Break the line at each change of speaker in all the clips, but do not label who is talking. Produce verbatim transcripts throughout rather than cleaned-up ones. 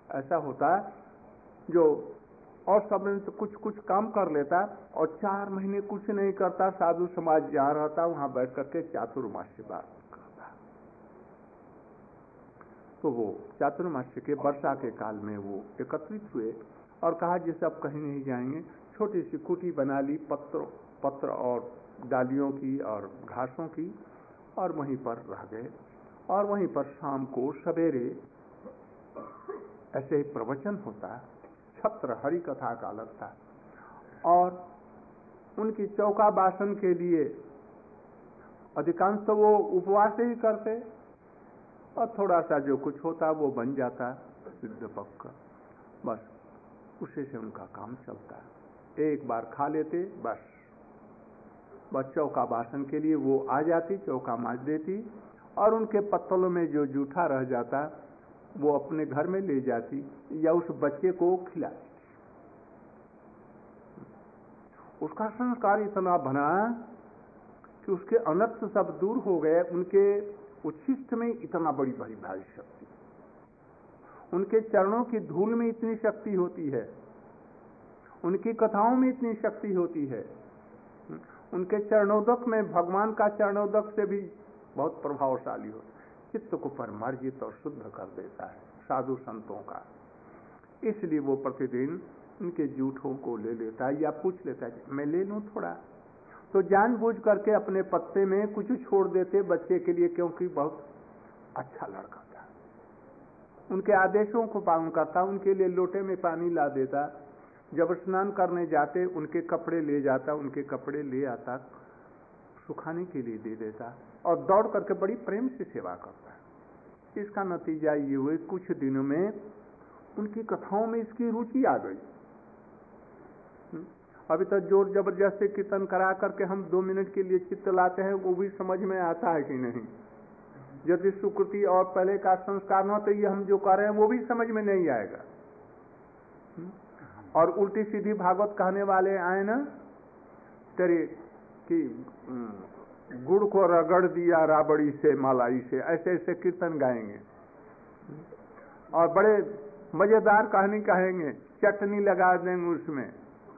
ऐसा होता है जो और सब में तो कुछ कुछ काम कर लेता और चार महीने कुछ नहीं करता, साधु समाज जहाँ रहता वहां बैठ करके चातुर्मास्य बात करता। तो वो चातुर्मास्य के वर्षा के काल में वो एकत्रित हुए और कहा जैसे अब कहीं नहीं जाएंगे, छोटी सी कुटी बना ली, पत्र पत्र और डालियों की और घासों की, और वहीं पर रह गए। और वहीं पर शाम को सवेरे ऐसे ही प्रवचन होता है, छत्र हरि कथा का अलग था, और उनकी चौका बासन के लिए अधिकांश तो वो उपवास ही करते और थोड़ा सा जो कुछ होता वो बन जाता सिद्ध पक्का, बस उसी से उनका काम चलता है। एक बार खा लेते बस, बस चौका बासन के लिए वो आ जाती, चौका मांज देती, और उनके पत्तलों में जो जूठा रह जाता वो अपने घर में ले जाती या उस बच्चे को खिला देती। उसका संस्कार इतना बना कि उसके अनर्थ सब दूर हो गए। उनके उच्छिष्ट में इतना बड़ी बड़ी भारी शक्ति, उनके चरणों की धूल में इतनी शक्ति होती है, उनकी कथाओं में इतनी शक्ति होती है, उनके चरणोदक में भगवान का चरणोदक से भी बहुत प्रभावशाली हो, चित्त को परमार्जित और शुद्ध कर देता है साधु संतों का। इसलिए वो प्रतिदिन उनके जूठों को ले लेता है या पूछ लेता है मैं ले लूं थोड़ा, तो जानबूझ करके अपने पत्ते में कुछ छोड़ देते बच्चे के लिए, क्योंकि बहुत अच्छा लड़का था, उनके आदेशों को पालन करता, उनके लिए लोटे में पानी ला देता, जब स्नान करने जाते उनके कपड़े ले जाता, उनके कपड़े ले आता, सुखाने के लिए दे देता और दौड़ करके बड़ी प्रेम से सेवा करता है। इसका नतीजा ये हुए कुछ दिनों में उनकी कथाओं में इसकी रुचि आ गई। अभी तक तो जोर जबरदस्ती कीर्तन करा करके हम दो मिनट के लिए चित्त लाते हैं, वो भी समझ में आता है कि नहीं। यदि सुकृति और पहले का संस्कार न हो तो ये हम जो कर रहे हैं वो भी समझ में नहीं आएगा। और उल्टी सीधी भागवत कहने वाले आए ना, तेरे कि गुड़ को रगड़ दिया राबड़ी से मलाई से, ऐसे ऐसे कीर्तन गाएंगे और बड़े मजेदार कहानी कहेंगे, चटनी लगा देंगे उसमें,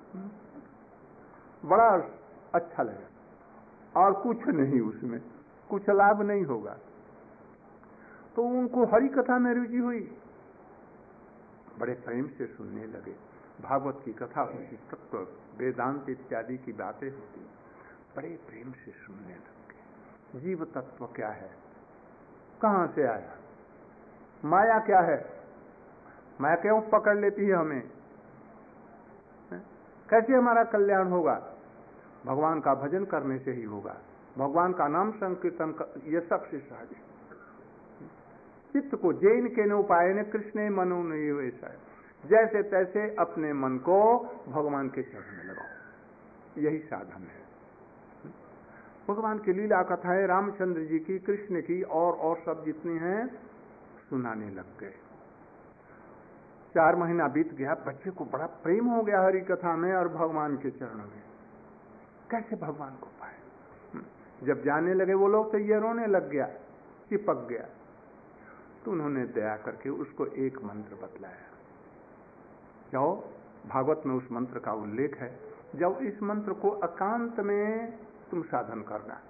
बड़ा अच्छा लगेगा और कुछ नहीं, उसमें कुछ लाभ नहीं होगा। तो उनको हरि कथा में रुचि हुई, बड़े प्रेम से सुनने लगे। भागवत की कथा होती, तत्व वेदांत इत्यादि की बातें होती, बड़े प्रेम से सुनने लगे। जीव तत्व क्या है, कहां से आया, माया क्या है, माया क्यों पकड़ लेती है हमें, कैसे हमारा कल्याण होगा, भगवान का भजन करने से ही होगा, भगवान का नाम संकीर्तन कर, ये सबसे सहज है। चित्त को जैन के न उपाय ने कृष्ण मनो नहीं वैसा है, जैसे तैसे अपने मन को भगवान के चरण में लगाओ, यही साधन है। भगवान की लीला कथाएं रामचंद्र जी की, कृष्ण की और और सब जितनी हैं सुनाने लग गए। चार महीना बीत गया, बच्चे को बड़ा प्रेम हो गया हरि कथा में और भगवान के चरणों में। कैसे भगवान को पाए, जब जाने लगे वो लोग तो ये रोने लग गया, चिपक गया। तो उन्होंने दया करके उसको एक मंत्र बतलाया। जाओ, भागवत में उस मंत्र का उल्लेख है, जब इस मंत्र को एकांत में तुम साधन करना।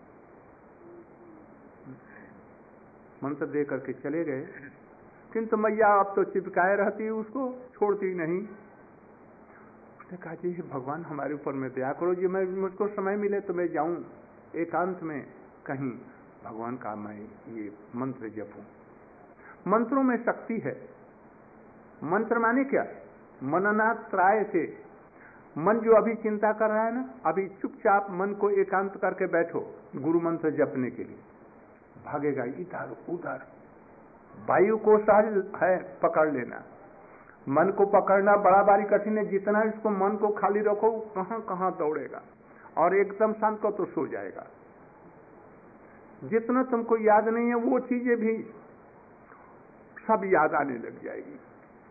मंत्र दे करके चले गए, किंतु मैया अब तो चिपकाए रहती, उसको छोड़ती नहीं। उसने कहा जी भगवान हमारे ऊपर में दया करो जी, मैं मुझको समय मिले तो मैं जाऊं एकांत में कहीं भगवान का मैं ये मंत्र जपूं। मंत्रों में शक्ति है। मंत्र माने क्या, मननात्राय से, मन जो अभी चिंता कर रहा है ना, अभी चुपचाप मन को एकांत करके बैठो गुरु मंत्र जपने के लिए, भागेगा इधर उधर। वायु को सहज है पकड़ लेना, मन को पकड़ना बड़ा बारी कठिन है। जितना इसको मन को खाली रखो कहां कहां दौड़ेगा, और एकदम शांत को तो सो जाएगा। जितना तुमको याद नहीं है वो चीजें भी सब याद आने लग जाएगी।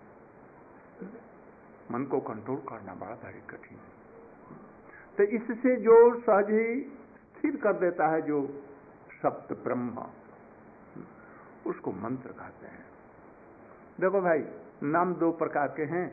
मन को कंट्रोल करना बड़ा भारी कठिन है। तो इससे जो सहज ही स्थिर कर देता है, जो सप्त ब्रह्म, उसको मंत्र कहते हैं। देखो भाई, नाम दो प्रकार के हैं,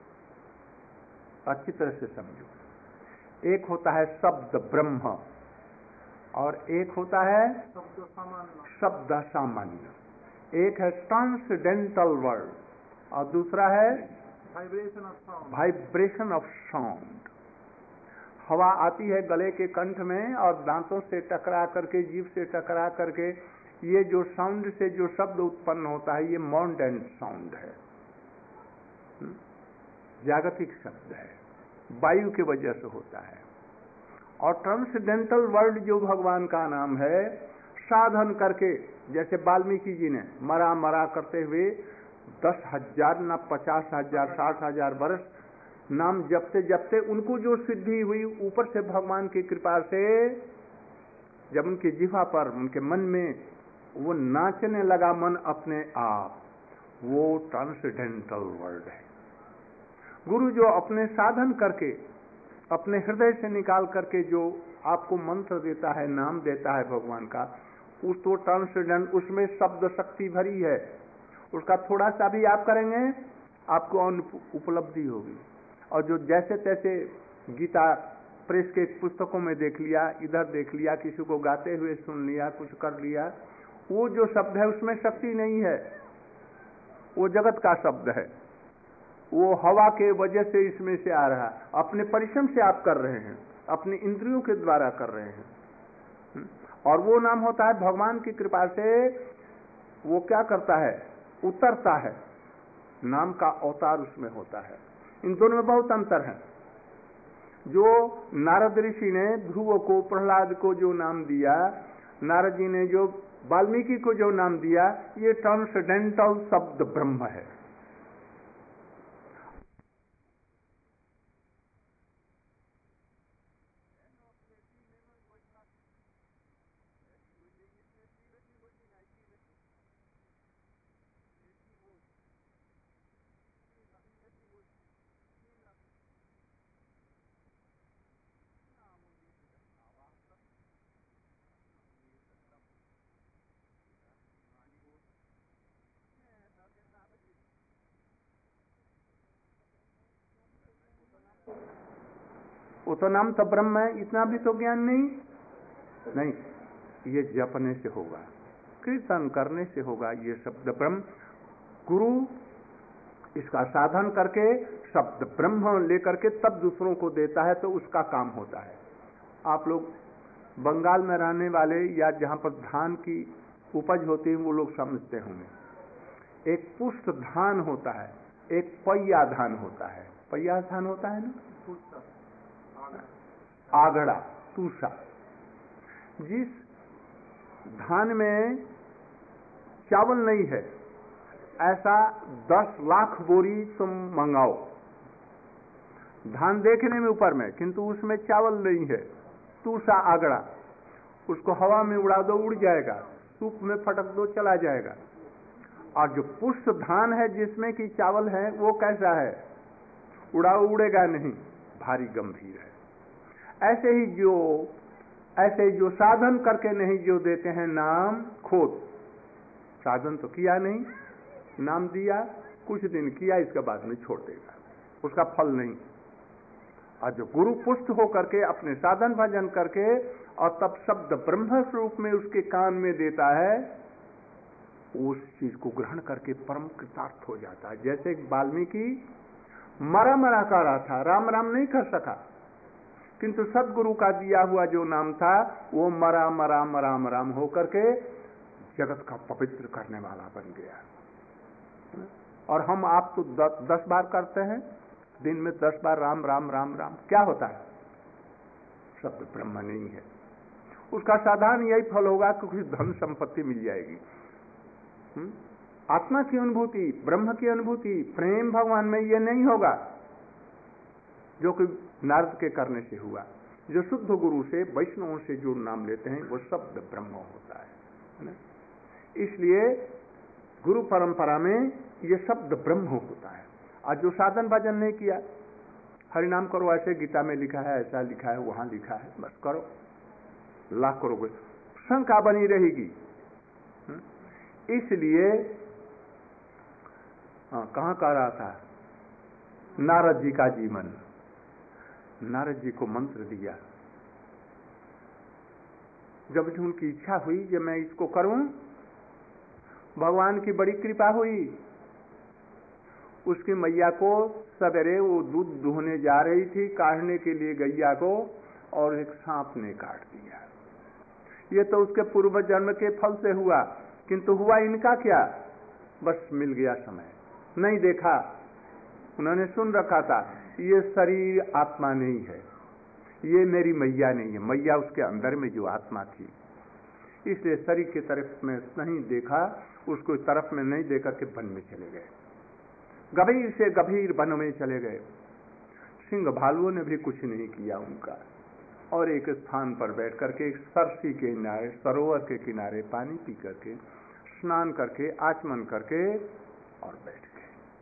अच्छी तरह से समझो। एक होता है शब्द ब्रह्म और एक होता है
शब्द सामान्य।
शब्द सामान्य। एक है ट्रांसडेंटल वर्ड और दूसरा है
vibration of sound.
Vibration of sound. हवा आती है गले के कंठ में और दांतों से टकरा करके, जीभ से टकरा करके, ये जो साउंड से जो शब्द उत्पन्न होता है, ये माउंटेन साउंड है, जागतिक शब्द है, वायु की वजह से होता है। और ट्रांसडेंटल वर्ड जो भगवान का नाम है, साधन करके, जैसे वाल्मीकि जी ने मरा मरा करते हुए दस हजार न पचास हजार साठ हजार वर्ष नाम जपते जपते उनको जो सिद्धि हुई ऊपर से भगवान की कृपा से, जब उनकी जिह्वा पर, उनके मन में वो नाचने लगा मन अपने आप, वो ट्रांसडेंटल वर्ड है। गुरु जो अपने साधन करके, अपने हृदय से निकाल करके जो आपको मंत्र देता है, नाम देता है भगवान का, उस तो ट्रांसडेंट, उसमें शब्द शक्ति भरी है। उसका थोड़ा सा भी आप करेंगे, आपको उपलब्धि होगी। और जो जैसे तैसे गीता प्रेस के पुस्तकों में देख लिया, इधर देख लिया, किसी को गाते हुए सुन लिया, कुछ कर लिया, वो जो शब्द है उसमें शक्ति नहीं है, वो जगत का शब्द है, वो हवा के वजह से इसमें से आ रहा है, अपने परिश्रम से आप कर रहे हैं, अपने इंद्रियों के द्वारा कर रहे हैं। और वो नाम होता है भगवान की कृपा से, वो क्या करता है, उतरता है, नाम का अवतार उसमें होता है। इन दोनों में बहुत अंतर है। जो नारद ऋषि ने ध्रुव को, प्रहलाद को जो नाम दिया, नारद जी ने जो वाल्मीकि को जो नाम दिया, ये ट्रांसडेंटल शब्द ब्रह्म है। वो तो नाम तो ब्रह्म है, इतना भी तो ज्ञान नहीं नहीं ये जपने से होगा, कीर्तन करने से होगा। ये शब्द ब्रह्म, गुरु इसका साधन करके शब्द ब्रह्म लेकर के तब दूसरों को देता है, तो उसका काम होता है। आप लोग बंगाल में रहने वाले या जहां पर धान की उपज होती है, वो लोग समझते होंगे। एक पुष्ट धान होता है, एक पैया धान होता है। पैया धान होता है ना, आगड़ा, तूषा। जिस धान में चावल नहीं है, ऐसा दस लाख बोरी तुम मंगाओ, धान देखने में ऊपर में, किंतु उसमें चावल नहीं है, तूषा आगड़ा, उसको हवा में उड़ा दो उड़ जाएगा, सूप में फटक दो चला जाएगा। और जो पुष्ट धान है जिसमें कि चावल है, वो कैसा है, उड़ा उड़ेगा नहीं, भारी गंभीर है। ऐसे ही जो ऐसे ही जो साधन करके नहीं जो देते हैं नाम, खोद साधन तो किया नहीं, नाम दिया, कुछ दिन किया, इसके बाद में छोड़ देगा, उसका फल नहीं। और जो गुरु पुष्ट हो करके अपने साधन भजन करके और तब शब्द ब्रह्म स्वरूप में उसके कान में देता है, उस चीज को ग्रहण करके परम कृतार्थ हो जाता है। जैसे वाल्मीकि मरा मरा कर रहा था, राम राम नहीं कर सका, किंतु सदगुरु का दिया हुआ जो नाम था, वो मरा मरा मराम राम होकर के जगत का पवित्र करने वाला बन गया। और हम आप तो दस, दस बार करते हैं दिन में, दस बार राम राम राम राम, क्या होता है, शब्द ब्रह्म नहीं है। उसका साधारण यही फल होगा कि कुछ धन संपत्ति मिल जाएगी। हुँ? आत्मा की अनुभूति, ब्रह्म की अनुभूति, प्रेम भगवान में ये नहीं होगा जो कि नारद के करने से हुआ। जो शुद्ध गुरु से, वैष्णवों से जो नाम लेते हैं, वो शब्द ब्रह्म होता है, है ना? इसलिए गुरु परंपरा में ये शब्द ब्रह्म होता है। आज जो साधन भजन नहीं किया, हरिनाम करो, ऐसे गीता में लिखा है, ऐसा लिखा है, वहां लिखा है, बस करो, लाख करोगे, शंका बनी रहेगी। इसलिए हाँ, कहाँ कह रहा था? नारद जी का जीवन। नारद जी को मंत्र दिया, जब उनकी इच्छा हुई कि मैं इसको करूं, भगवान की बड़ी कृपा हुई। उसकी मैया को सवेरे वो दूध दूहने जा रही थी, काटने के लिए गैया को, और एक सांप ने काट दिया। ये तो उसके पूर्व जन्म के फल से हुआ, किंतु हुआ इनका क्या? बस मिल गया समय। नहीं देखा, उन्होंने सुन रखा था ये शरीर आत्मा नहीं है, ये मेरी मैया नहीं है। मैया उसके अंदर में जो आत्मा थी, इसलिए शरीर की तरफ में नहीं देखा, उसको तरफ में नहीं देकर के वन में चले गए। गभीर से गभीर वन में चले गए। सिंह भालुओं ने भी कुछ नहीं किया उनका, और एक स्थान पर बैठ करके एक सरसी के किनारे, सरोवर के किनारे पानी पी करके, स्नान करके, आचमन करके और बैठ गए।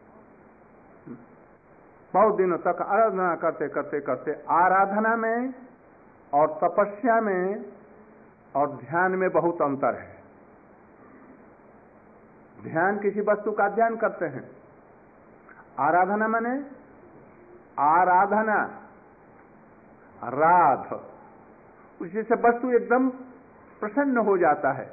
बहुत दिनों तक आराधना करते करते करते, आराधना में और तपस्या में और ध्यान में बहुत अंतर है। ध्यान किसी वस्तु का ध्यान करते हैं, आराधना माने आराधना, राध, उसी से वस्तु एकदम प्रसन्न हो जाता है।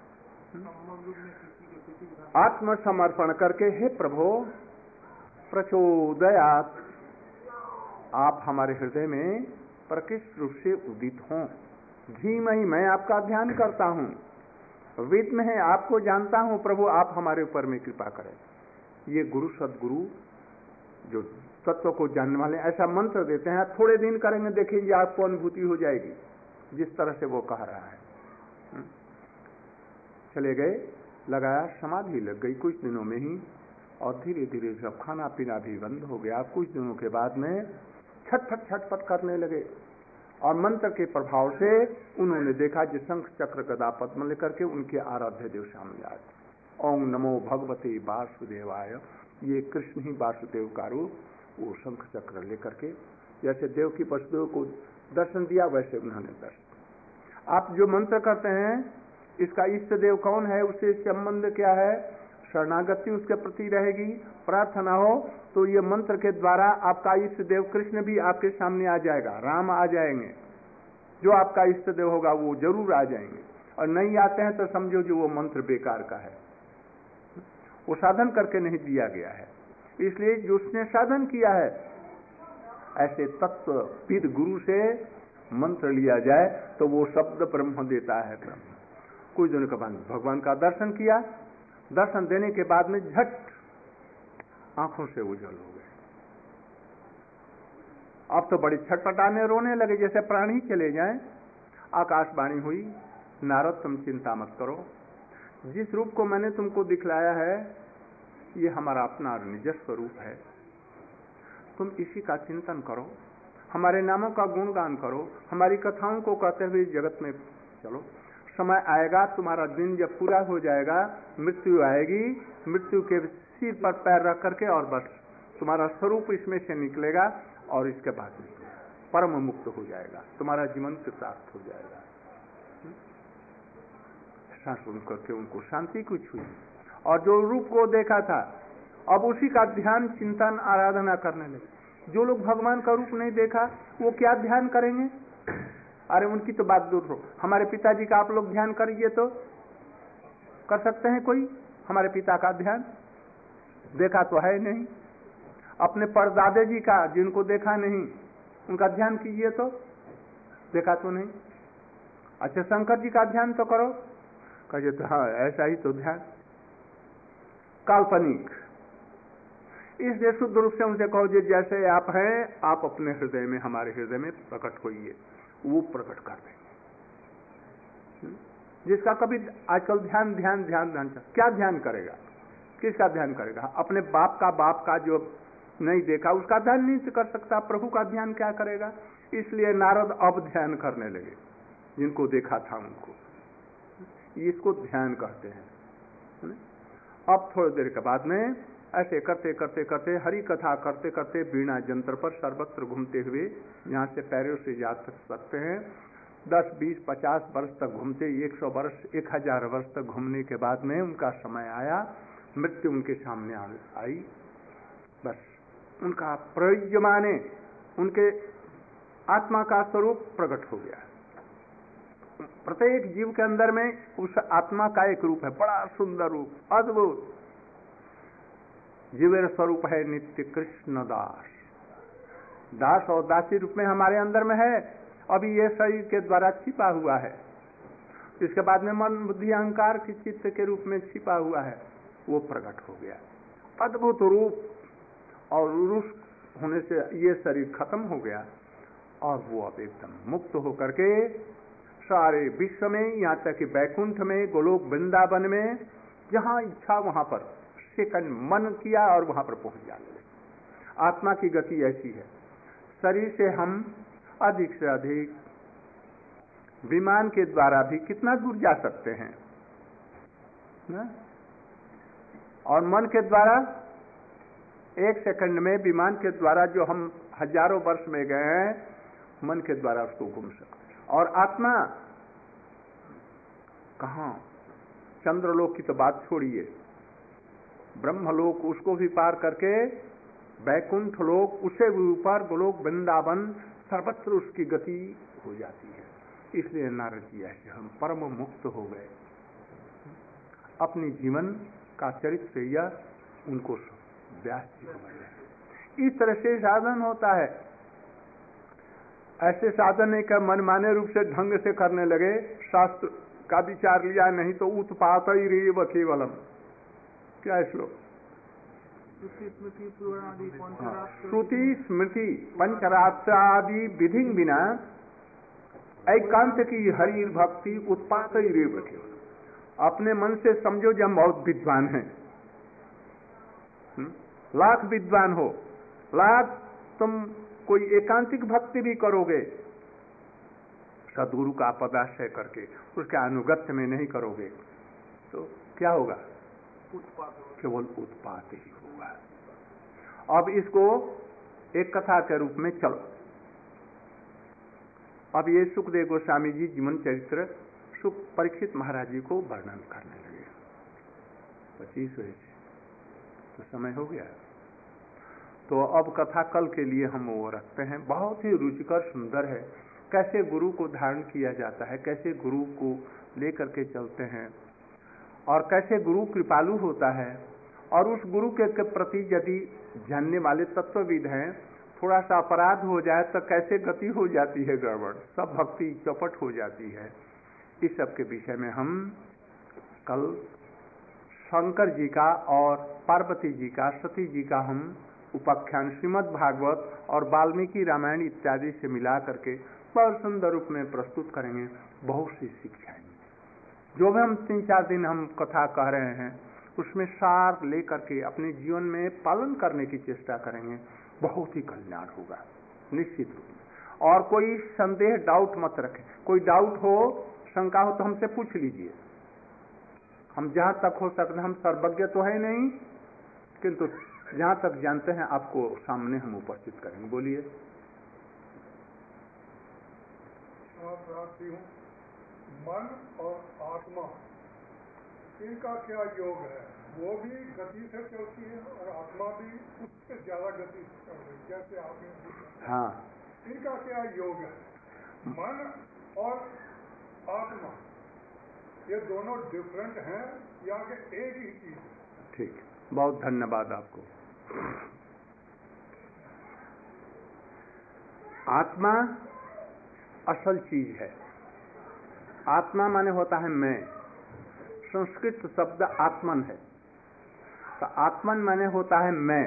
आत्मसमर्पण करके, हे प्रभु प्रचोदयात्, आप हमारे हृदय में प्रकृष्ट रूप से उदित हों। धीमहि, मैं आपका ध्यान करता हूं। विद्म है, आपको जानता हूं प्रभु, आप हमारे ऊपर में कृपा करें। ये गुरु सदगुरु जो तत्व को जानने वाले ऐसा मंत्र देते हैं, थोड़े दिन करेंगे देखेंगे आपको अनुभूति हो जाएगी, जिस तरह से वो कह रहा है। चले गए, लगाया, समाधि लग गई कुछ दिनों में ही, और धीरे धीरे सब खाना पीना भी बंद हो गया। कुछ दिनों के बाद में छटपट छटपट करने लगे, और मंत्र के प्रभाव से उन्होंने देखा कि शंख चक्र गदा पद्म लेकर के उनके आराध्य देव सामने आए। ओम नमो भगवते वासुदेवाय, ये कृष्ण ही वासुदेव का रूप, वो शंख चक्र लेकर के, जैसे देव की वसुदेव को दर्शन दिया वैसे उन्होंने दर्शन। आप जो मंत्र करते हैं, इसका इष्ट देव कौन है, उससे संबंध क्या है, शरणागति उसके प्रति रहेगी, प्रार्थना हो तो ये मंत्र के द्वारा आपका इष्ट देव कृष्ण भी आपके सामने आ जाएगा, राम आ जाएंगे। जो आपका इष्ट देव होगा वो जरूर आ जाएंगे, और नहीं आते हैं तो समझो जो वो मंत्र बेकार का है, वो साधन करके नहीं दिया गया है। इसलिए जो उसने साधन किया है, ऐसे तत्वविद गुरु से मंत्र लिया जाए तो वो शब्द ब्रह्म देता है। ब्रह्म कुछ दिनों के बाद भगवान का दर्शन किया, दर्शन देने के बाद में झट आंखों से उजल हो गए। अब तो बड़ी छटपटाने रोने लगे, जैसे प्राण ही चले जाएं। आकाशवाणी हुई, नारद तुम चिंता मत करो, जिस रूप को मैंने तुमको दिखलाया है ये हमारा अपना निज स्वरूप है, तुम इसी का चिंतन करो, हमारे नामों का गुणगान करो, हमारी कथाओं को कहते हुए जगत में चलो। समय आएगा, तुम्हारा दिन जब पूरा हो जाएगा, मृत्यु आएगी, मृत्यु के सिर पर पैर रख करके और बस तुम्हारा स्वरूप इसमें से निकलेगा, और इसके बाद में परम मुक्त हो जाएगा, तुम्हारा जीवन कृतार्थ हो जाएगा। ऐसा सुन करके उनको शांति कुछ हुई, और जो रूप को देखा था अब उसी का ध्यान, चिंतन, आराधना करने लगे। जो लोग भगवान का रूप नहीं देखा वो क्या ध्यान करेंगे? अरे उनकी तो बात दूर हो, हमारे पिताजी का आप लोग ध्यान करिए तो कर सकते हैं कोई? हमारे पिता का ध्यान देखा तो है नहीं। अपने परदादे जी का, जिनको देखा नहीं, उनका ध्यान कीजिए तो देखा तो नहीं। अच्छा शंकर जी का ध्यान तो करो, कहिए तो हाँ ऐसा ही तो ध्यान, काल्पनिक। इसलिए शुद्ध रूप से उनसे कहो जी जैसे आप हैं, आप अपने हृदय में, हमारे हृदय में प्रकट होइए, वो प्रकट कर देंगे। जिसका कभी आजकल ध्यान ध्यान ध्यान ध्यान क्या ध्यान करेगा? किसका ध्यान करेगा? अपने बाप का बाप का जो नहीं देखा उसका ध्यान नहीं कर सकता, प्रभु का ध्यान क्या करेगा? इसलिए नारद अब ध्यान करने लगे, जिनको देखा था उनको, इसको ध्यान कहते हैं। अब थोड़ी देर के बाद में ऐसे करते करते करते हरि कथा करते करते बीणा जंत्र पर सर्वत्र घूमते हुए, यहाँ से पैरों से जा सकते हैं, दस बीस पचास वर्ष तक घूमते, एक सौ वर्ष एक हजार वर्ष तक घूमने के बाद में उनका समय आया, मृत्यु उनके सामने आई, बस उनका प्रयोज्य माने उनके आत्मा का स्वरूप प्रकट हो गया। प्रत्येक जीव के अंदर में उस आत्मा का एक रूप है, बड़ा सुंदर रूप, अद्भुत। जीवेर स्वरूप है नित्य कृष्ण दास। दास और दासी रूप में हमारे अंदर में है, अभी ये शरीर के द्वारा छिपा हुआ है। इसके बाद में मन बुद्धि अहंकार की चित्त के रूप में छिपा हुआ है, वो प्रकट हो गया, अद्भुत रूप। और रूप होने से ये शरीर खत्म हो गया और वो अब एकदम मुक्त होकर के सारे विश्व में, यहाँ तक कि बैकुंठ में, गोलोक वृंदावन में, जहाँ इच्छा वहां पर सेकंड मन किया और वहां पर पहुंच जाते। आत्मा की गति ऐसी है। शरीर से हम अधिक से अधिक विमान के द्वारा भी कितना दूर जा सकते हैं ना? और मन के द्वारा एक सेकंड में विमान के द्वारा जो हम हजारों वर्ष में गए हैं, मन के द्वारा उसको घूम सकते। और आत्मा कहाँ? चंद्रलोक की तो बात छोड़िए, ब्रह्मलोक उसको भी पार करके बैकुंठ लोक, उसे भी ऊपर गोलोक वृंदावन, सर्वत्र उसकी गति हो जाती है। इसलिए नारद जी ऐसे हम परम मुक्त हो गए। अपनी जीवन का चरित्र यह उनको व्यास जी को मिला। इस तरह से साधन होता है। ऐसे साधन नहीं कर मनमाने रूप से ढंग से करने लगे, शास्त्र का विचार लिया नहीं तो उत्पात ही रेव केवलम। क्या श्लोक? श्रुति स्मृति पंचरात्रादि विधि बिना एकांत की हरि भक्ति उत्पात ही रेव केवलम। अपने मन से समझो जब हम बहुत विद्वान हैं, लाख विद्वान हो, लाख तुम कोई एकांतिक भक्ति भी करोगे, सद्गुरु का पदाश्रय करके उसके अनुगत्य में नहीं करोगे तो क्या होगा? केवल उत्पात ही होगा। अब इसको एक कथा के रूप में चलो। अब ये सुखदेव गोस्वामी जी जीवन चरित्र सुख परीक्षित महाराज जी को वर्णन करने लगे। पच्चीस हुए तो समय हो गया, तो अब कथा कल के लिए हम वो रखते हैं। बहुत ही रुचिकर सुंदर है, कैसे गुरु को धारण किया जाता है, कैसे गुरु को लेकर के चलते हैं, और कैसे गुरु कृपालु होता है, और उस गुरु के, के प्रति यदि जानने वाले तत्वविद हैं, थोड़ा सा अपराध हो जाए तो कैसे गति हो जाती है गड़बड़, सब भक्ति चौपट हो जाती है। इस सब के विषय में हम कल शंकर जी का और पार्वती जी का, सती जी का हम उपाख्यान श्रीमद् भागवत और वाल्मीकि रामायण इत्यादि से मिला करके बहुत सुंदर रूप में प्रस्तुत करेंगे। बहुत सी शिक्षाएं जो भी हम तीन चार दिन हम कथा कह रहे हैं उसमें सार लेकर के अपने जीवन में पालन करने की चेष्टा करेंगे। बहुत ही कल्याण होगा निश्चित रूप में। और कोई संदेह डाउट मत रखें, कोई डाउट हो शंका हो तो हमसे पूछ लीजिए। हम जहां तक हो सकते, हम सर्वज्ञ तो है नहीं, किंतु जहां तक जानते हैं आपको सामने हम उपस्थित करेंगे। बोलिए।
मन और आत्मा इनका क्या योग है? वो भी गति से चलती है और आत्मा भी उससे ज्यादा गति से चल रही है, जैसे आपने।
हाँ,
इनका क्या योग है? मन और आत्मा ये दोनों डिफरेंट हैं या कि एक ही चीज है?
ठीक, बहुत धन्यवाद आपको। आत्मा असल चीज है। आत्मा माने होता है मैं। संस्कृत शब्द आत्मन है, तो आत्मन माने होता है मैं।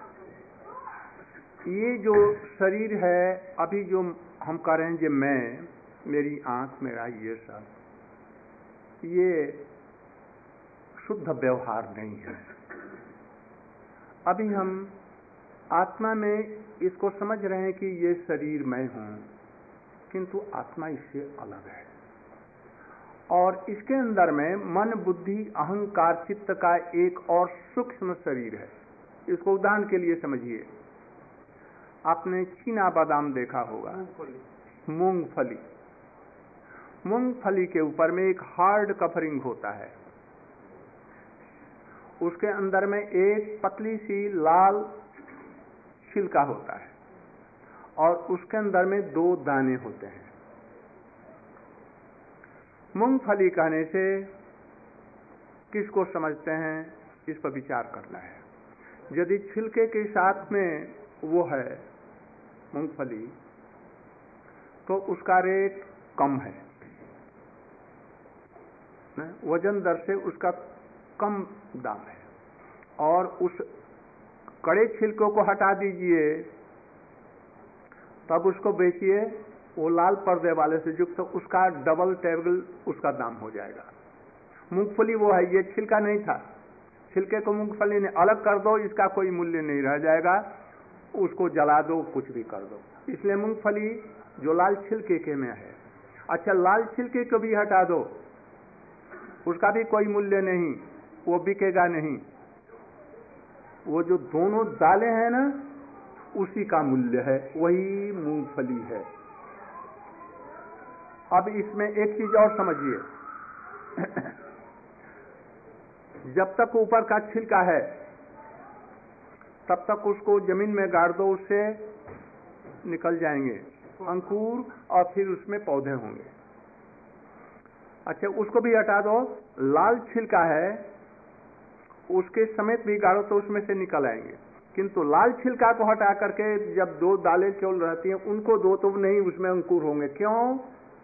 ये जो शरीर है, अभी जो हम कह रहे हैं कि मैं, मेरी आंख, मेरा ये सब, ये शुद्ध व्यवहार नहीं है। अभी हम आत्मा में इसको समझ रहे हैं कि ये शरीर मैं हूं, किंतु आत्मा इससे अलग है। और इसके अंदर में मन बुद्धि अहंकार चित्त का एक और सूक्ष्म शरीर है। इसको उदाहरण के लिए समझिए। आपने चीना बादाम देखा होगा, मूंगफली। मूंगफली के ऊपर में एक हार्ड कवरिंग होता है, उसके अंदर में एक पतली सी लाल छिलका होता है और उसके अंदर में दो दाने होते हैं। मूंगफली कहने से किसको समझते हैं, इस पर विचार करना है। यदि छिलके के साथ में वो है मूंगफली तो उसका रेट कम है, वजन दर से उसका कम दाम है। और उस कड़े छिलकों को हटा दीजिए तब उसको बेचिए वो लाल पर्दे वाले से युक्त, तो उसका डबल टेबल उसका दाम हो जाएगा। मूंगफली वो है, ये छिलका नहीं था। छिलके को मूंगफली ने अलग कर दो, इसका कोई मूल्य नहीं रह जाएगा, उसको जला दो, कुछ भी कर दो। इसलिए मूंगफली जो लाल छिलके के में है, अच्छा लाल छिलके को भी हटा दो, उसका भी कोई मूल्य नहीं, वो बिकेगा नहीं। वो जो दोनों दालें हैं ना, उसी का मूल्य है, वही मूंगफली है। अब इसमें एक चीज और समझिए, जब तक ऊपर का छिलका है तब तक उसको जमीन में गाड़ दो, उससे निकल जाएंगे अंकुर और फिर उसमें पौधे होंगे। अच्छा उसको भी हटा दो, लाल छिलका है उसके समेत भी गाड़ो तो उसमें से निकल आएंगे। किंतु लाल छिलका को हटा करके जब दो दालें केवल रहती हैं उनको दो तो नहीं, उसमें अंकुर होंगे। क्यों?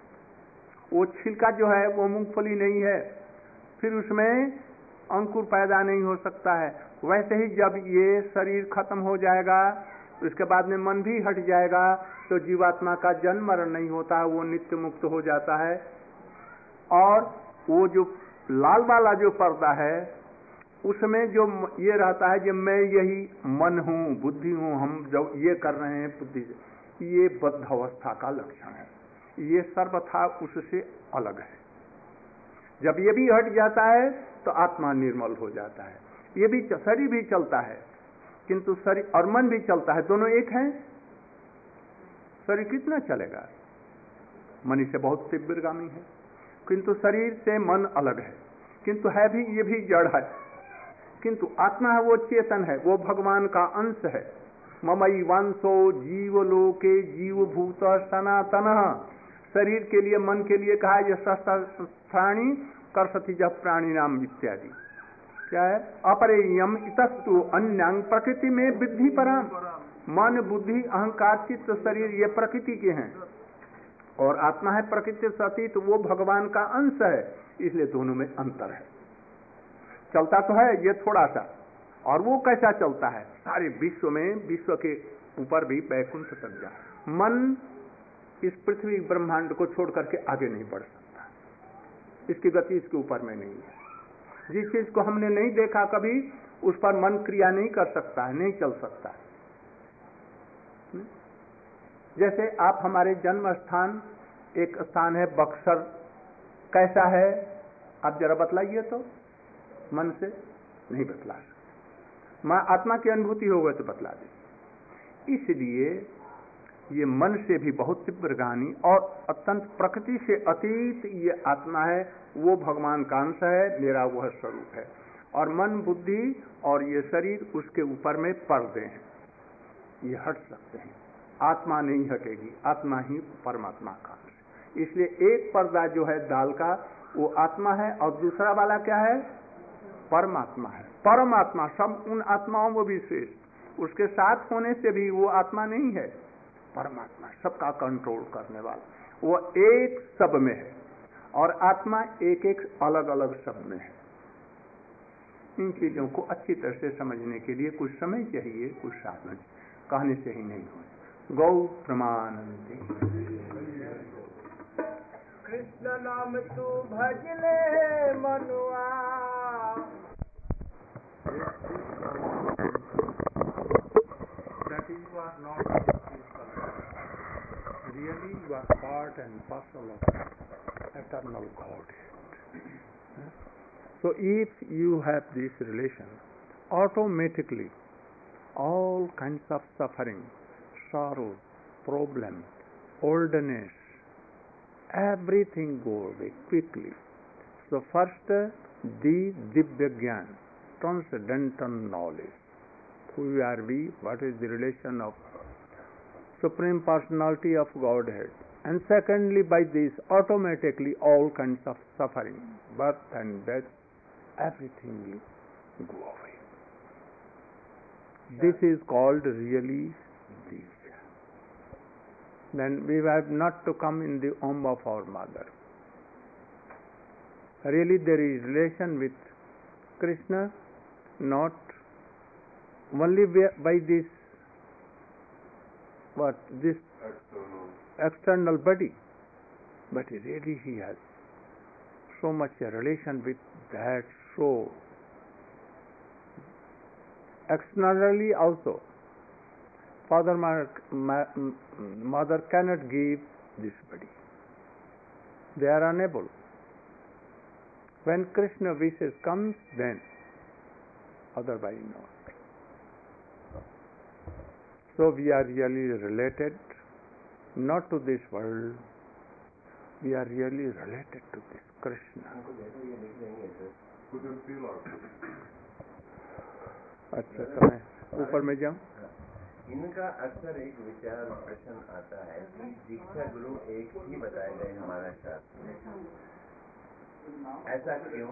वो छिलका जो है वो मूंगफली नहीं है, फिर उसमें अंकुर पैदा नहीं हो सकता है। वैसे ही जब ये शरीर खत्म हो जाएगा, उसके बाद में मन भी हट जाएगा, तो जीवात्मा का जन्म मरण नहीं होता, वो नित्य मुक्त हो जाता है। और वो जो लाल वाला जो पर्दा है उसमें जो ये रहता है, जब मैं यही मन हूं, बुद्धि हूं, हम जब ये कर रहे हैं बुद्धि से, ये बद्ध अवस्था का लक्षण है, ये सर्वथा उससे अलग है। जब ये भी हट जाता है तो आत्मा निर्मल हो जाता है। ये भी शरीर भी चलता है, किंतु शरीर और मन भी चलता है, दोनों एक हैं। शरीर कितना चलेगा, मन इससे बहुत तीव्रगामी है, किंतु शरीर से मन अलग है, किंतु है भी ये भी जड़ है। किंतु आत्मा है वो चेतन है, वो भगवान का अंश है। ममई वांसो जीवलोके जीवभूत सनातन। शरीर के लिए, मन के लिए कहा यह शस्त्राणी करसति जब प्राणी नाम इत्यादि। क्या है? अपरेयम इतस्तु अन्यंग प्रकृति में विद्धि पराम। मन बुद्धि अहंकार चित्त शरीर ये प्रकृति के हैं और आत्मा है प्रकृति से अतीत, वो भगवान का अंश है। इसलिए दोनों में अंतर है। चलता तो है ये थोड़ा सा, और वो कैसा चलता है सारे विश्व में, विश्व के ऊपर भी बैकुंठ तक जा। मन इस पृथ्वी ब्रह्मांड को छोड़ करके आगे नहीं बढ़ सकता, इसकी गति इसके ऊपर में नहीं है। जिस चीज को हमने नहीं देखा कभी, उस पर मन क्रिया नहीं कर सकता है, नहीं चल सकता है। जैसे आप हमारे जन्म स्थान, एक स्थान है बक्सर, कैसा है आप जरा बतलाइए तो, मन से नहीं बतला सकते, मां आत्मा की अनुभूति हो गई तो बतला दे। इसलिए ये मन से भी बहुत तीव्रगामी और अत्यंत प्रकृति से अतीत ये आत्मा है, वो भगवान का अंश है, मेरा वह स्वरूप है। और मन बुद्धि और ये शरीर उसके ऊपर में पर्दे हैं, ये हट सकते हैं, आत्मा नहीं हटेगी, आत्मा ही परमात्मा का अंश है। इसलिए एक पर्दा जो है दाल का वो आत्मा है और दूसरा वाला क्या है? परमात्मा है। परमात्मा सब उन आत्माओं में भी श्रेष्ठ, उसके साथ होने से भी वो आत्मा नहीं है, परमात्मा सबका कंट्रोल करने वाला, वो एक सब में है और आत्मा एक एक अलग अलग सब में है। इन चीजों को अच्छी तरह से समझने के लिए कुछ समय चाहिए, कुछ साधन, कहने से ही नहीं हो। गौ प्रमानंदी।
कृष्ण नाम तू भजले मनुआ,
that you are not really, you are part and parcel of eternal God. So if you have this relation, automatically all kinds of suffering, sorrow, problem, oldness, everything go away quickly. So first the Divya Gyan, transcendental knowledge. Who are we? What is the relation of Supreme Personality of Godhead? And secondly, by this, automatically all kinds of suffering, birth and death, everything will go away. This is called really Diksha. Then we have not to come in the womb of our mother. Really there is relation with Krishna, not only by this, what, this external body, but really he has so much a relation with that soul. Externally also, father, mother cannot give this body. They are unable. When Krishna wishes comes, then otherwise not. So we are really related not to this world, we are really related to this Krishna. अच्छा तो मैं ऊपर में जाऊं?
इनका अक्सर एक विचार प्रश्न आता है कि दीक्षा गुरु एक ही बताए गए हमारा शास्त्र में, ऐसा क्यों?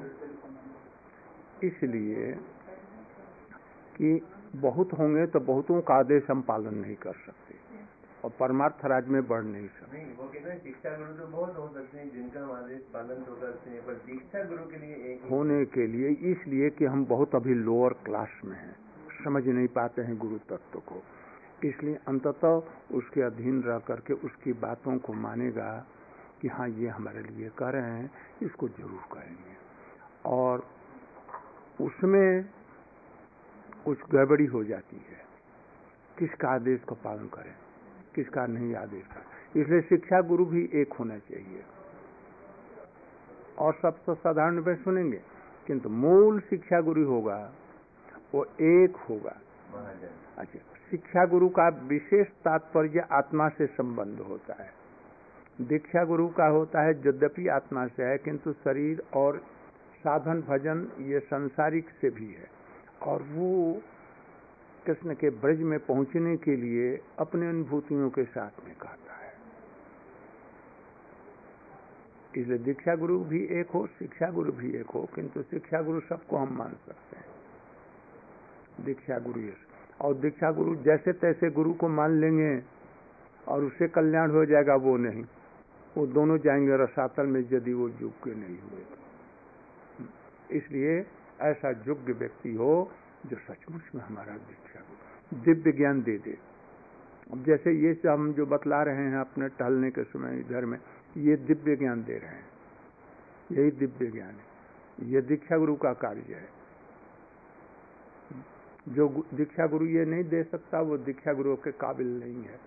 इसलिए कि बहुत होंगे तो बहुतों का आदेश हम पालन नहीं कर सकते और परमार्थ राज में बढ़ नहीं सकते।
नहीं, वो कहते हैं दीक्षा गुरु तो बहुत हो सकते हैं जिनका हम आदेश पालन तो करते हैं, पर दीक्षा गुरु के लिए एक
होने के लिए, इसलिए कि हम बहुत अभी लोअर क्लास में हैं, समझ नहीं पाते हैं गुरु तत्व को, इसलिए अंततः उसके अधीन रह करके उसकी बातों को मानेगा कि हाँ ये हमारे लिए कर रहे हैं, इसको जरूर करेंगे। और उसमें कुछ गड़बड़ी हो जाती है, किसका आदेश का पालन करें, किसका नहीं आदेश का। इसलिए शिक्षा गुरु भी एक होना चाहिए। और सब तो साधारण में सुनेंगे, किंतु मूल शिक्षा गुरु होगा वो एक होगा। अच्छा, शिक्षा गुरु का विशेष तात्पर्य आत्मा से संबंध होता है। दीक्षा गुरु का होता है यद्यपि आत्मा से है, किंतु शरीर और साधन भजन ये संसारिक से भी है, और वो कृष्ण के ब्रज में पहुंचने के लिए अपने अनुभूतियों के साथ में कहता है। इसलिए दीक्षा गुरु भी एक हो, शिक्षा गुरु भी एक हो, किंतु शिक्षा गुरु सबको हम मान सकते हैं। दीक्षा गुरु ये, और दीक्षा गुरु जैसे तैसे गुरु को मान लेंगे और उससे कल्याण हो जाएगा, वो नहीं। वो दोनों जाएंगे रसातल में यदि वो योग्य नहीं हुए तो। इसलिए ऐसा योग्य व्यक्ति हो जो सचमुच में हमारा दीक्षा गुरु दिव्य ज्ञान दे दे। अब जैसे ये सब हम जो बतला रहे हैं अपने टहलने के समय इधर में, ये दिव्य ज्ञान दे रहे हैं, यही दिव्य ज्ञान है, ये दीक्षा गुरु का कार्य है। जो दीक्षा गुरु ये नहीं दे सकता वो दीक्षा गुरु के काबिल नहीं है,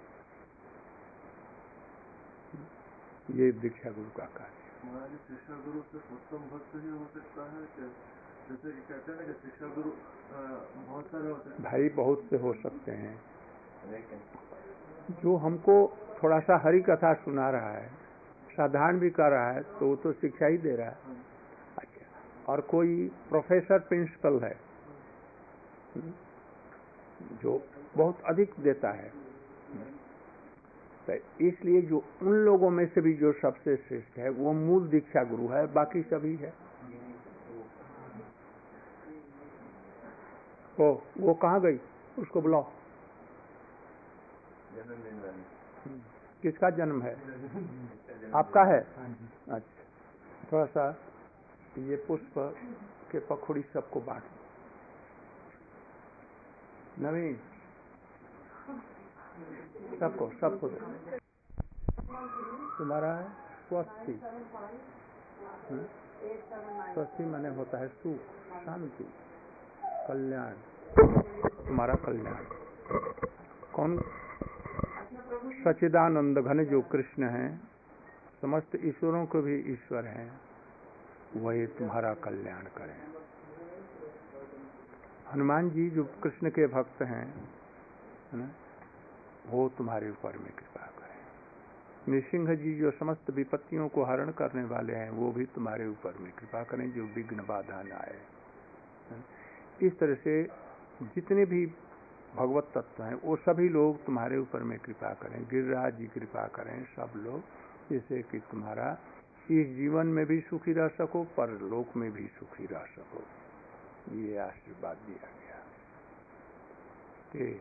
ये दीक्षा गुरु का कार्य है।
महाराज शिक्षा गुरु से उत्तम भक्त ही हो सकता है क्या? जैसे कि कहते हैं कि शिक्षा गुरु बहुत सारे होते हैं।
भाई बहुत से हो सकते हैं, जो हमको थोड़ा सा हरि कथा सुना रहा है, साधारण भी कर रहा है, तो वो तो शिक्षा ही दे रहा है। अच्छा, और कोई प्रोफेसर प्रिंसिपल है जो बहुत अधिक देता है, तो इसलिए जो उन लोगों में से भी जो सबसे श्रेष्ठ है वो मूल दीक्षा गुरु है, बाकी सभी है। ओ, वो कहाँ गई, उसको बुलाओ। किसका जन्म है? आपका है? अच्छा, थोड़ा सा ये पुष्प के पखुड़ी सबको बांट। नवीन सबको सबको दे। तुम्हारा है स्वस्ति। स्वस्ति माने होता है सुख, शांति, कल्याण, तुम्हारा कल्याण। कौन? सच्चिदानंद घन जो कृष्ण हैं, समस्त ईश्वरों को भी ईश्वर हैं, वही तुम्हारा कल्याण करें। हनुमान जी जो कृष्ण के भक्त हैं, है ना, वो तुम्हारे ऊपर में कृपा करें। नृसिंह जी जो समस्त विपत्तियों को हरण करने वाले हैं, वो भी तुम्हारे ऊपर में कृपा करें, जो विघ्न बाधा न आए। इस तरह से जितने भी भगवत तत्व हैं वो सभी लोग तुम्हारे ऊपर में कृपा करें, गिरिराज जी कृपा करें, सब लोग, जिससे कि तुम्हारा इस जीवन में भी सुखी रह सको, परलोक में भी सुखी रह सको। ये आशीर्वाद दिया गया। ठीक।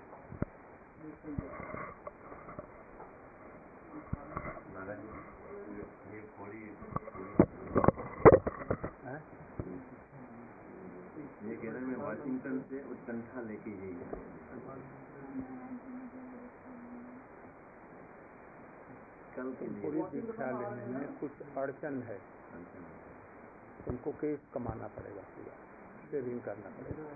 ये पूरी ये कह रहे मैं वाशिंगटन से उत्कंठा लेके यही है। कल के लिए
पूरी दीक्षा लेने में कुछ अड़चन है, तुमको केस कमाना पड़ेगा, पूरा सेविंग करना पड़ेगा,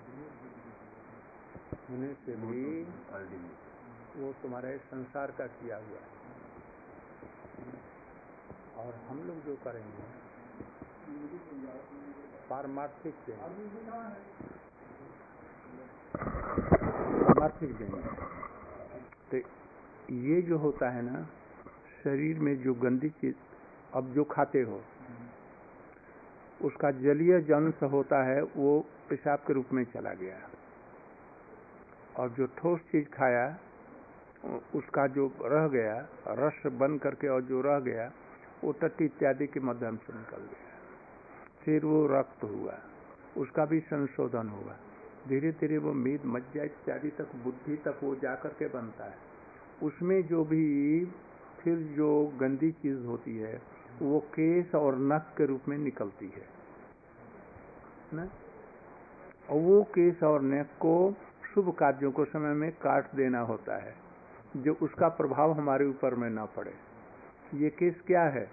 होने से भी वो तुम्हारे संसार का किया हुआ है। और हम लोग जो करेंगे पारमार्थिक देंगे, पारमार्थिक देंगे। तो ये जो होता है ना, शरीर में जो गंदी चीज अब जो खाते हो उसका जलीय अंश होता है, वो पेशाब के रूप में चला गया, और जो ठोस चीज खाया उसका जो रह गया रस बन करके, और जो रह गया वो टट्टी इत्यादि के माध्यम से निकल गया, फिर वो रक्त हुआ, उसका भी संशोधन होगा, धीरे धीरे वो मेद मज्जा इत्यादि तक, बुद्धि तक वो जाकर के बनता है। उसमें जो भी फिर जो गंदी चीज होती है वो केश और नख के रूप में निकलती है ना, और वो केश और नख को शुभ कार्यों को समय में काट देना होता है, जो उसका प्रभाव हमारे ऊपर में ना पड़े। ये केस क्या है?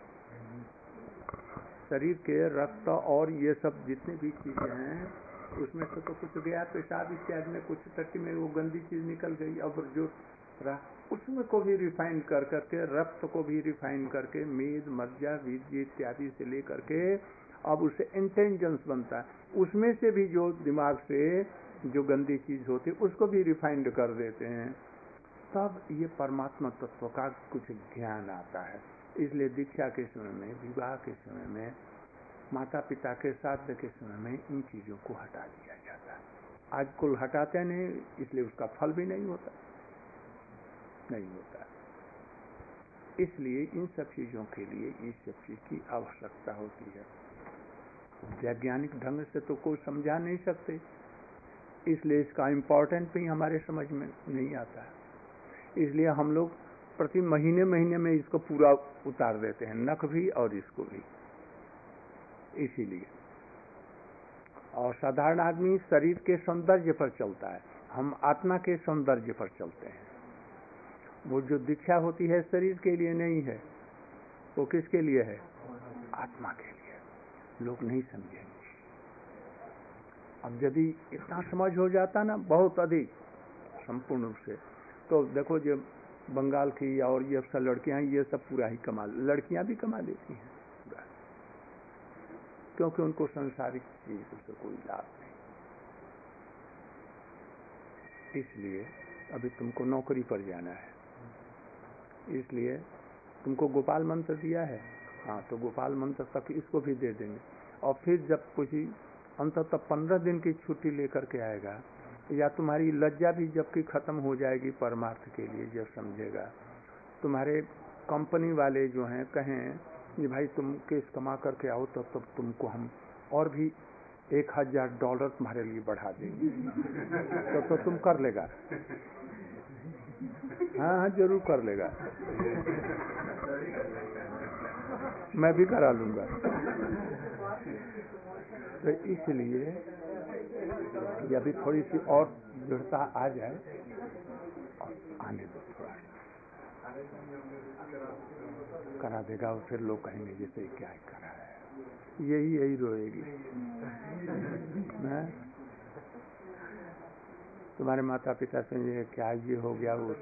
शरीर के रक्त और ये सब जितनी भी चीजें हैं उसमें से तो कुछ गया, पेशाब इत्यादि में कुछ टट्टी में वो गंदी चीज निकल गई, अब जो रहा उसमें को भी रिफाइन कर करके, रक्त को भी रिफाइन करके, मेद मज्जा वीर्य इत्यादि से लेकर के अब उससे इंटेलिजेंस बनता है, उसमें से भी जो दिमाग से जो गंदी चीज होती है उसको भी रिफाइंड कर देते हैं, तब ये परमात्मा तत्व का कुछ ज्ञान आता है। इसलिए दीक्षा के समय में, विवाह के समय में, माता पिता के साथ के समय में इन चीजों को हटा दिया जाता है। आज कुल हटाते नहीं, इसलिए उसका फल भी नहीं होता नहीं होता इसलिए इन सब चीजों के लिए इस सब चीज की आवश्यकता होती है। वैज्ञानिक ढंग से तो कोई समझा नहीं सकते, इसलिए इसका इम्पोर्टेंट भी हमारे समझ में नहीं आता है। इसलिए हम लोग प्रति महीने महीने में इसको पूरा उतार देते हैं, नख भी और इसको भी। इसीलिए और साधारण आदमी शरीर के सौंदर्य पर चलता है, हम आत्मा के सौंदर्य पर चलते हैं। वो जो दीक्षा होती है शरीर के लिए नहीं है, वो किसके लिए है? आत्मा के लिए। लोग नहीं समझेंगे। अब यदि इतना समझ हो जाता ना, बहुत अधिक संपूर्ण रूप से, तो देखो जो बंगाल की और ये सब लड़कियां, ये सब पूरा ही कमा, लड़कियां भी कमा लेती हैं पूरा, क्योंकि उनको संसारिक चीजों से कोई लाभ नहीं। इसलिए अभी तुमको नौकरी पर जाना है, इसलिए तुमको गोपाल मंत्र दिया है, हाँ तो गोपाल मंत्र तक इसको भी दे देंगे। और फिर जब कुछ अंततः पंद्रह दिन की छुट्टी लेकर के आएगा, या तुम्हारी लज्जा भी जबकि खत्म हो जाएगी परमार्थ के लिए, जब समझेगा, तुम्हारे कंपनी वाले जो हैं कहें कि भाई तुम केस कमा करके आओ, तो तब तुमको हम और भी एक हजार डॉलर तुम्हारे लिए बढ़ा देंगे, तो, तो तुम कर लेगा? हाँ हाँ जरूर कर लेगा, मैं भी करा लूंगा। तो इसलिए ये अभी थोड़ी सी और दृढ़ता आ जाए, और आने दो, थोड़ा करा देगा, और फिर लोग कहेंगे जैसे क्या करा है, यही यही रोएगी। तुम्हारे माता पिता से ये क्या ये हो गया, वो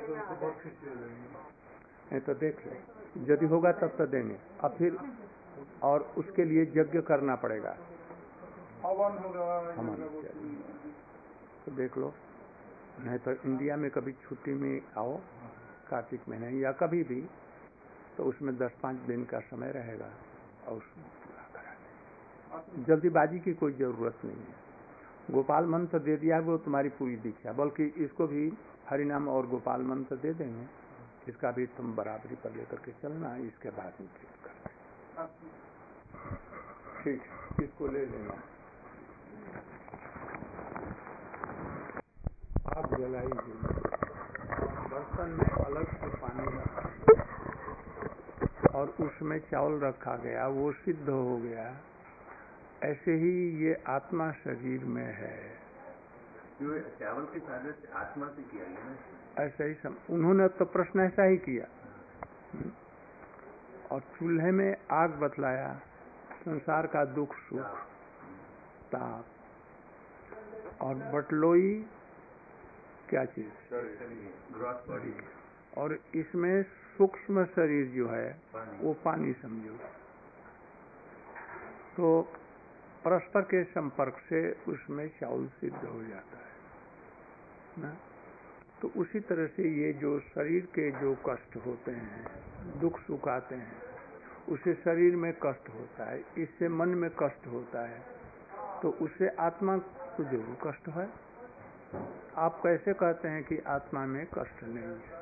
नहीं तो देख ले, यदि होगा तब तो देंगे। अब फिर और उसके लिए यज्ञ करना पड़ेगा,
हवन होगा,
हवन, तो देख लो। नहीं तो इंडिया में कभी छुट्टी में आओ कार्तिक महीने या कभी भी, तो उसमें दस पाँच दिन का समय रहेगा और उसमें पूरा करा दें। जल्दीबाजी की कोई जरूरत नहीं है। गोपाल मंत्र दे दिया, वो तुम्हारी पूरी दीक्षा। बल्कि इसको भी हरिनाम और गोपाल मंत्र दे देंगे, इसका भी तुम बराबरी पर लेकर के चलना, इसके बाद में फिर कर। ठीक, इसको ले लेना। आग जलाई गई, बर्तन में अलग से पानी रखा और उसमें चावल रखा गया, वो सिद्ध हो गया। ऐसे ही ये आत्मा शरीर में है।
चावल की साधन आत्मा से किया गया।
ऐसा ही सम... उन्होंने तो प्रश्न ऐसा ही किया। और चूल्हे में आग बतलाया, संसार का दुख सुख ताप, और बटलोई क्या चीज, शरीर, और इसमें सूक्ष्म शरीर जो है वो पानी समझो। तो परस्पर के संपर्क से उसमें चावल सिद्ध हो जाता है ना। तो उसी तरह से ये जो शरीर के जो कष्ट होते हैं, दुख सुख आते हैं, उससे शरीर में कष्ट होता है, इससे मन में कष्ट होता है, तो उससे आत्मा को जरूर कष्ट है। आप कैसे कहते हैं कि आत्मा में कष्ट नहीं है?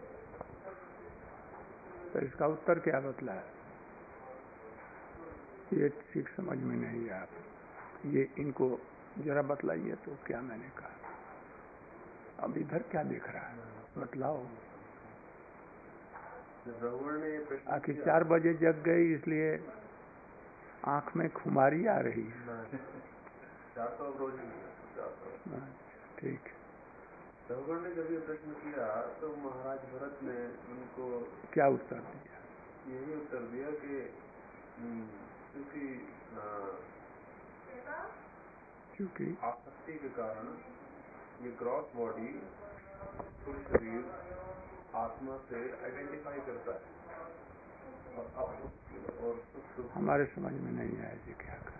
तो इसका उत्तर क्या बतला है? ये ठीक समझ में नहीं है। आप ये इनको जरा बतलाइए तो क्या मैंने कहा। अब इधर क्या दिख रहा है, बतलाओ। आखिर चार बजे जग गई, इसलिए आंख में खुमारी आ रही है। ठीक।
रघुवर ने जब ये प्रश्न किया तो महाराज भरत ने उनको
क्या उत्तर दिया?
यही उत्तर दिया कि क्योंकि
क्योंकि
आसक्ति के कारण ये ग्रॉस बॉडी स्थूल शरीर आत्मा से आइडेंटिफाई करता है और अब और सुख
हमारे समझ में नहीं आया जी क्या कहा।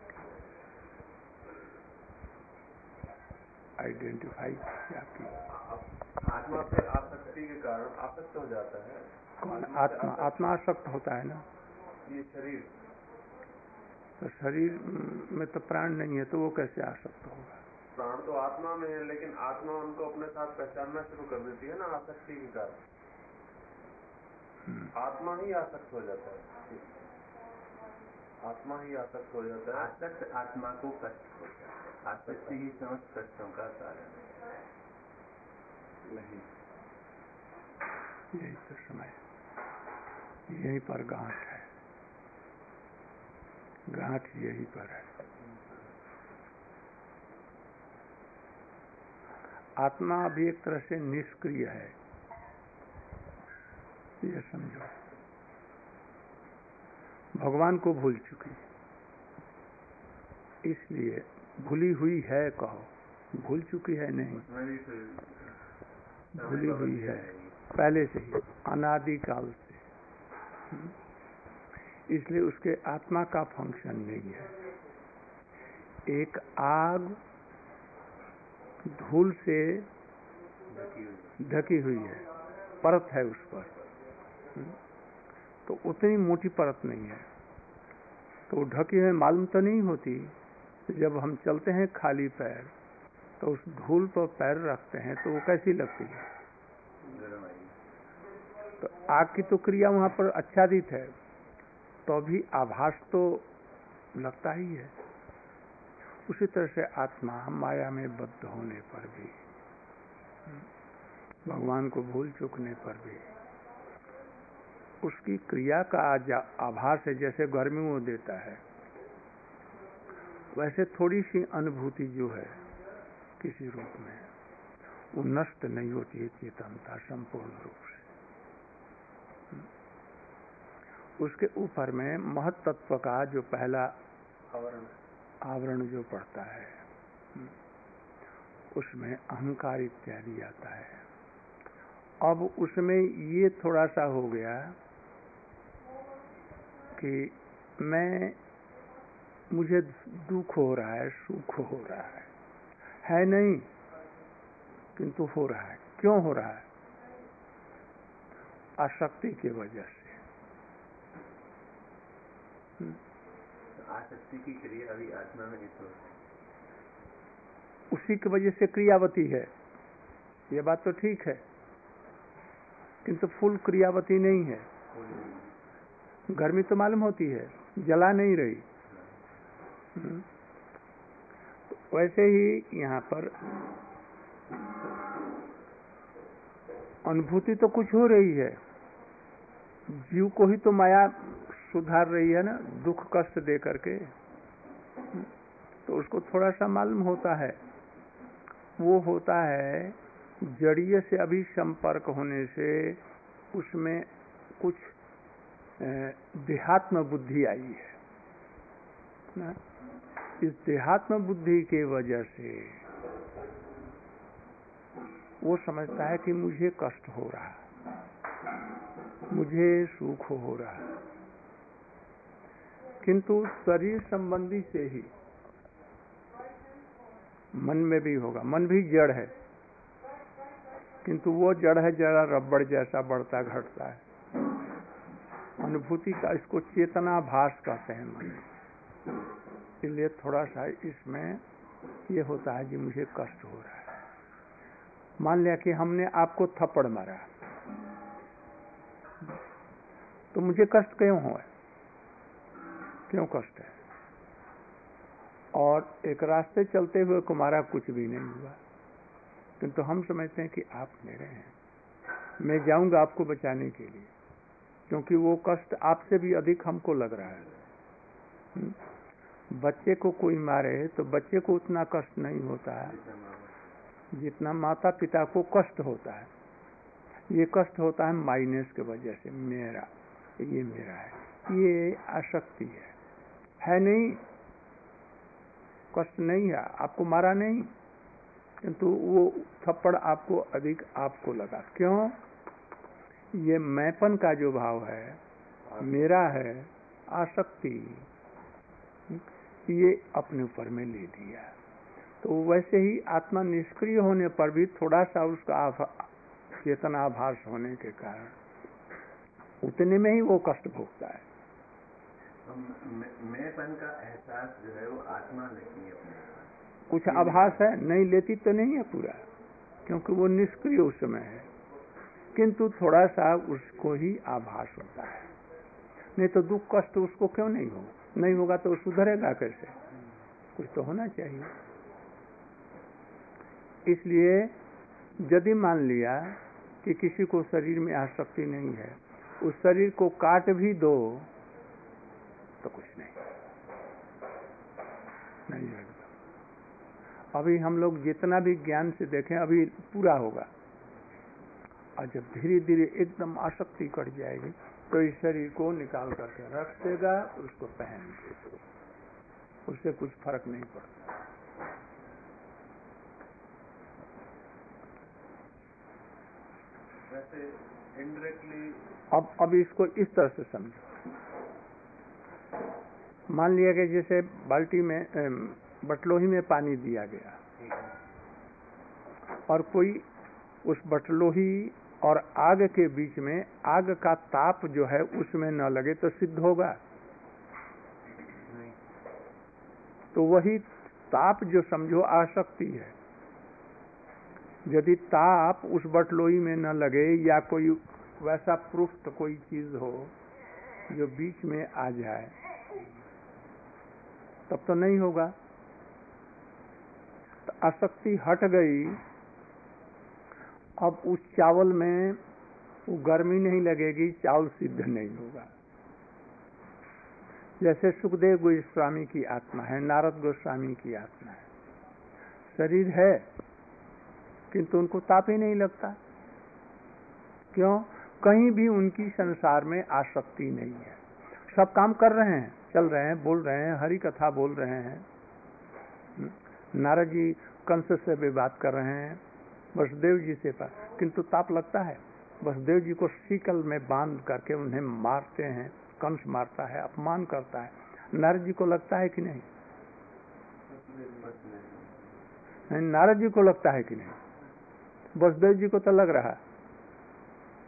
आइडेंटिफाई क्या की?
आत्मा से आसक्ति के कारण आसक्त हो जाता है।
कौन आत्मा? आत्मा आसक्त होता है ना।
ये शरीर,
तो शरीर में तो प्राण नहीं है, तो वो कैसे आसक्त होगा?
प्राण तो आत्मा में है, लेकिन आत्मा उनको अपने साथ पहचानना शुरू कर देती है ना आसक्ति के कारण। आत्मा ही आसक्त हो जाता है, आत्मा ही आसक्त हो जाता है।
आसक्त आत्मा को कष्ट होता है, आसक्ति ही समस्त कष्टों का कारण
नहीं।
यही तो समय, यहीं पर गांठ है, गांठ यहीं पर है। आत्मा भी एक तरह से निष्क्रिय है, ये समझो। भगवान को भूल चुकी, इसलिए भूली हुई है कहो, भूल चुकी है नहीं, भूली हुई है पहले से ही, अनादि काल से। इसलिए उसके आत्मा का फंक्शन नहीं है। एक आग धूल से ढकी हुई है, परत है उस पर, तो उतनी मोटी परत नहीं है, तो ढकी हुई मालूम तो नहीं होती। जब हम चलते हैं खाली पैर, तो उस धूल पर पैर रखते हैं तो वो कैसी लगती है? तो आग की तो क्रिया वहां पर आच्छादित है, तो भी आभास तो लगता ही है। उसी तरह से आत्मा माया में बद्ध होने पर भी, भगवान को भूल चूकने पर भी उसकी क्रिया का आभास है। जैसे गर्मी वो देता है, वैसे थोड़ी सी अनुभूति जो है किसी रूप में, वो नष्ट नहीं होती है चेतनता संपूर्ण रूप से। उसके ऊपर में महत तत्व का जो पहला आवरण आवरण जो पड़ता है, उसमें अहंकार इत्यादि आता है। अब उसमें ये थोड़ा सा हो गया कि मैं, मुझे दुख हो रहा है, सुख हो रहा है, है नहीं किंतु हो रहा है। क्यों हो रहा है? आसक्ति की वजह से।
आसक्ति की क्रिया अभी आत्मा में नहीं हो रही।
उसी की वजह से क्रियावती है, ये बात तो ठीक है, किंतु फुल क्रियावती नहीं है। गर्मी तो मालूम होती है, जला नहीं रही। तो वैसे ही यहाँ पर अनुभूति तो कुछ हो रही है, जीव को ही तो माया सुधार रही है ना, दुख कष्ट दे करके। तो उसको थोड़ा सा मालूम होता है, वो होता है जड़ीय से अभी संपर्क होने से उसमें कुछ देहात्म बुद्धि आई है ना। इस देहात्म बुद्धि के वजह से वो समझता है कि मुझे कष्ट हो रहा, मुझे सुख हो रहा, किंतु शरीर संबंधी से ही मन में भी होगा। मन भी जड़ है, किंतु वो जड़ है जरा रबड़ जैसा बढ़ता घटता है। अनुभूति का इसको चेतनाभास कहते हैं मन, इसलिए थोड़ा सा इसमें ये होता है कि मुझे कष्ट हो रहा है। मान लिया कि हमने आपको थप्पड़ मारा, तो मुझे कष्ट क्यों हो, क्यों कष्ट है? और एक रास्ते चलते हुए को मारा, कुछ भी नहीं हुआ, किंतु हम समझते हैं कि आप मेरे हैं, मैं जाऊंगा आपको बचाने के लिए, क्योंकि वो कष्ट आपसे भी अधिक हमको लग रहा है। बच्चे को कोई मारे तो बच्चे को उतना कष्ट नहीं होता है जितना माता पिता को कष्ट होता है। ये कष्ट होता है माइनस की वजह से, मेरा ये मेरा है, ये आसक्ति है, है नहीं, कष्ट नहीं है, आपको मारा नहीं, किंतु वो थप्पड़ आपको अधिक आपको लगा। क्यों? ये मैंपन का जो भाव है, मेरा है, आसक्ति, ये अपने ऊपर में ले लिया। तो वैसे ही आत्मा निष्क्रिय होने पर भी थोड़ा सा उसका चेतनाभास होने के कारण उतने में ही वो कष्ट भोगता है।
मैंपन का एहसास जो है वो आत्मा लेती है अपने,
कुछ आभास है, नहीं लेती तो नहीं है पूरा, क्योंकि वो निष्क्रिय उस समय है, किंतु थोड़ा सा उसको ही आभास होता है। नहीं तो दुख कष्ट उसको क्यों नहीं हो, नहीं होगा तो सुधरेगा कैसे? कुछ तो होना चाहिए। इसलिए यदि मान लिया कि किसी को शरीर में आसक्ति नहीं है, उस शरीर को काट भी दो तो कुछ नहीं नहीं लगता। अभी हम लोग जितना भी ज्ञान से देखें अभी पूरा होगा, और जब धीरे धीरे एकदम आसक्ति कट जाएगी तो इस शरीर को निकाल करके रख देगा, उसको पहन देगा, उससे कुछ फर्क नहीं पड़ता।
वैसे इनडायरेक्टली
अब अब इसको इस तरह से समझो। मान लिया कि जैसे बाल्टी में बटलोही में पानी दिया गया और कोई उस बटलोही और आग के बीच में आग का ताप जो है उसमें न लगे तो सिद्ध होगा? तो वही ताप जो समझो आसक्ति है। यदि ताप उस बटलोही में न लगे या कोई वैसा पृष्ठ कोई चीज हो जो बीच में आ जाए तब तो नहीं होगा। तो आसक्ति हट गई, अब उस चावल में वो गर्मी नहीं लगेगी, चावल सिद्ध नहीं होगा। जैसे सुखदेव गोस्वामी की आत्मा है, नारद गोस्वामी की आत्मा है, शरीर है किंतु उनको ताप ही नहीं लगता। क्यों? कहीं भी उनकी संसार में आसक्ति नहीं है। सब काम कर रहे हैं, चल रहे हैं, बोल रहे हैं, हरि कथा बोल रहे हैं। नारद जी कंस से भी बात कर रहे हैं, वसुदेव जी से बात, किंतु ताप लगता है। वसुदेव जी को सीकल में बांध करके उन्हें मारते हैं, कंस मारता है, अपमान करता है। नारद जी को लगता है कि नहीं? नहीं, नारद जी को लगता है कि नहीं? वसुदेव जी को तो लग रहा है,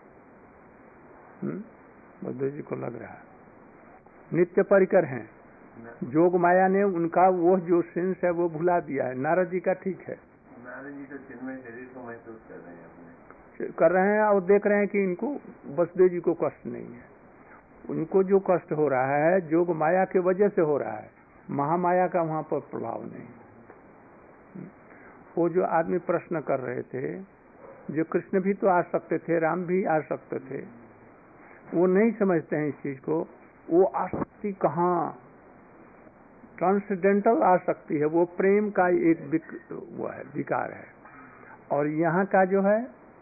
वसुदेव जी को लग रहा है। नित्य परिकर हैं, जोग माया ने उनका वो जो सेंस है वो भुला दिया है। नारद जी का ठीक है,
नारद जी तो चिन्मय शरीर को महसूस कर रहे हैं अपने,
कर रहे हैं और देख रहे हैं कि इनको वसुदेव जी को कष्ट नहीं है। उनको जो कष्ट हो रहा है जोग माया के वजह से हो रहा है, महामाया का वहां पर प्रभाव नहीं। वो जो आदमी प्रश्न कर रहे थे, जो कृष्ण भी तो आ सकते थे, राम भी आ सकते थे, वो नहीं समझते हैं इस चीज को। वो आसक्ति कहाँ, ट्रांसडेंटल आसक्ति है, वो प्रेम का एक विक, वो है विकार है। और यहाँ का जो है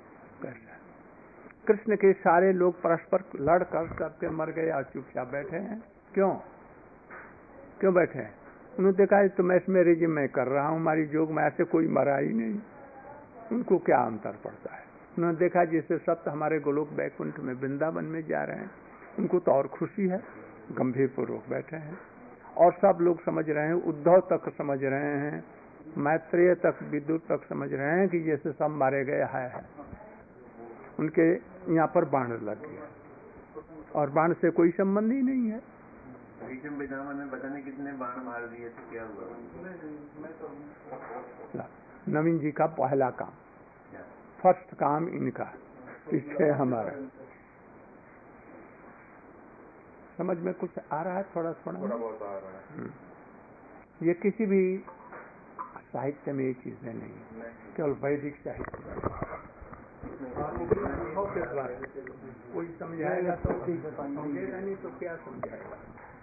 कृष्ण के सारे लोग परस्पर लड़कर सबके मर गए और चुपचाप बैठे हैं। क्यों क्यों बैठे हैं? उन्होंने देखा तो मैं इसमें रिजिम में कर रहा हूँ, हमारी जोग में ऐसे कोई मरा ही नहीं, उनको क्या अंतर पड़ता है। उन्होंने देखा जैसे सप्त हमारे गोलोक बैकुंठ में वृंदावन में जा रहे हैं, उनको तो और खुशी है, गंभीर पूर्वक बैठे हैं। और सब लोग समझ रहे हैं, उद्धव तक समझ रहे हैं, मैत्रेय तक, विद्युत तक समझ रहे हैं कि जैसे सब मारे गए है, है। उनके यहाँ पर बाण लग गया और बाण से कोई संबंध ही नहीं है।
भीष्म पितामह ने पता नहीं कितने बाण मार दिए तो क्या हुआ?
नवीन जी का पहला काम, फर्स्ट काम इनका, पीछे हमारा। समझ में कुछ आ रहा है? थोड़ा थोड़ा
थोड़ा बहुत आ रहा है।
ये किसी भी साहित्य में ये चीजें नहीं, केवल वैदिक साहित्य। कोई समझाएगा तो समझेगा नहीं तो क्या समझाएगा।